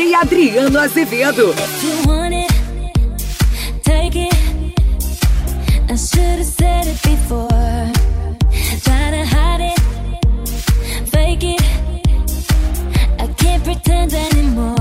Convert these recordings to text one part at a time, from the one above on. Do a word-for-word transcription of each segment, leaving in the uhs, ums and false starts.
D J Adriano Azevedo. If you want it, take it. I should have said it before. Try to hide it, fake it. I can't pretend anymore.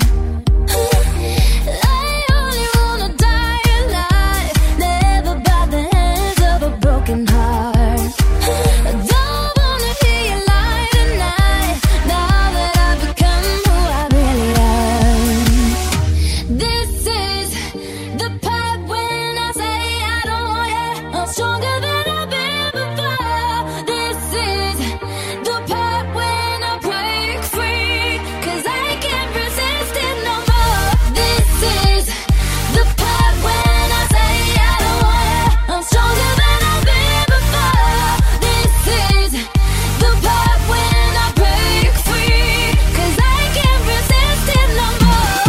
I only wanna die alive, never by the hands of a broken heart. I don't wanna hear you lie tonight, now that I've become who I really am. This is the part when I say I don't want you. I'm stronger than I've been before. This is the part when I break free, 'cause I can't resist it no more. This is the part when I say I don't want you. I'm stronger than I've been before. This is the part when I break free, 'cause I can't resist it no more.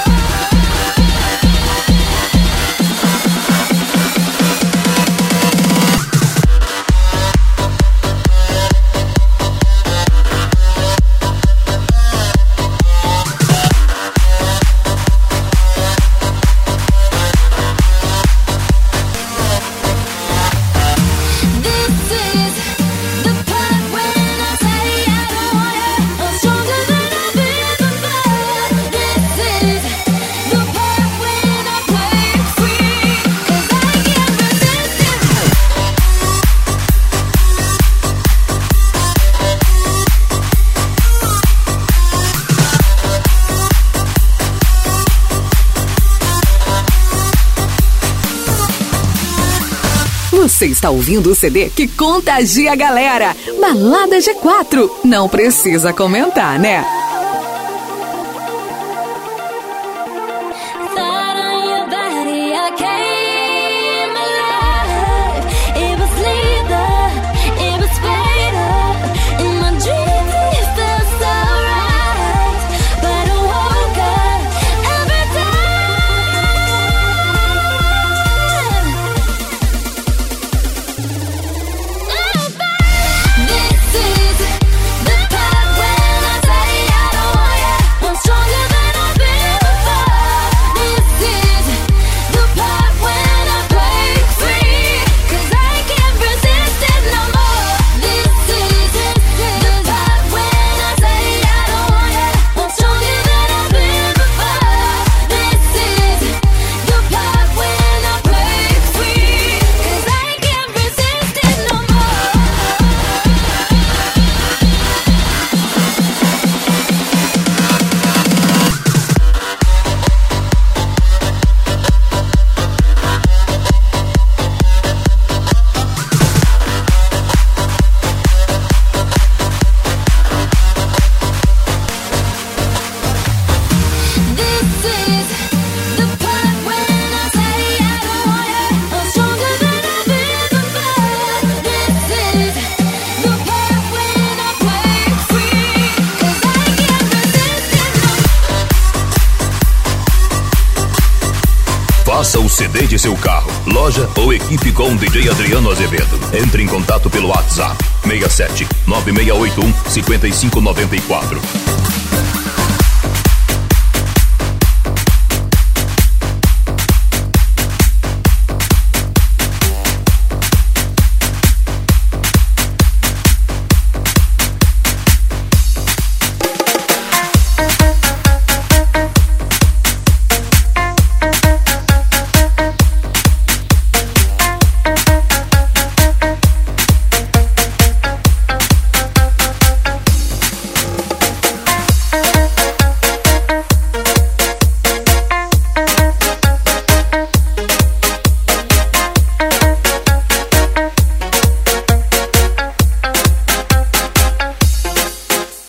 This is the part when I say I don't want you. I'm stronger than I've been before. This is the part when I break free, 'cause I can't resist it. Você está ouvindo o C D que contagia a galera. Balada G quatro. Não precisa comentar, né? Thought on your body, I came alive. It was lethal, it was fatal. In my dreams it felt so right, but I woke up every time. This is the part when I say I don't want you. I'm stronger than I've been before. This is the part when I break free, 'cause I can't resist it no more. This is the part when I say I don't want you. I'm stronger than I've been before. This is the part when I break free, 'cause I can't resist it no more. This is the part when I say I don't want you. I'm stronger than I've been before. This is the part when I break free, 'cause I can't resist it no more. Faça o C D de seu carro, loja ou equipe com D J Adriano Azevedo. Entre em contato pelo WhatsApp seis sete nove seis oito um cinco cinco nove quatro.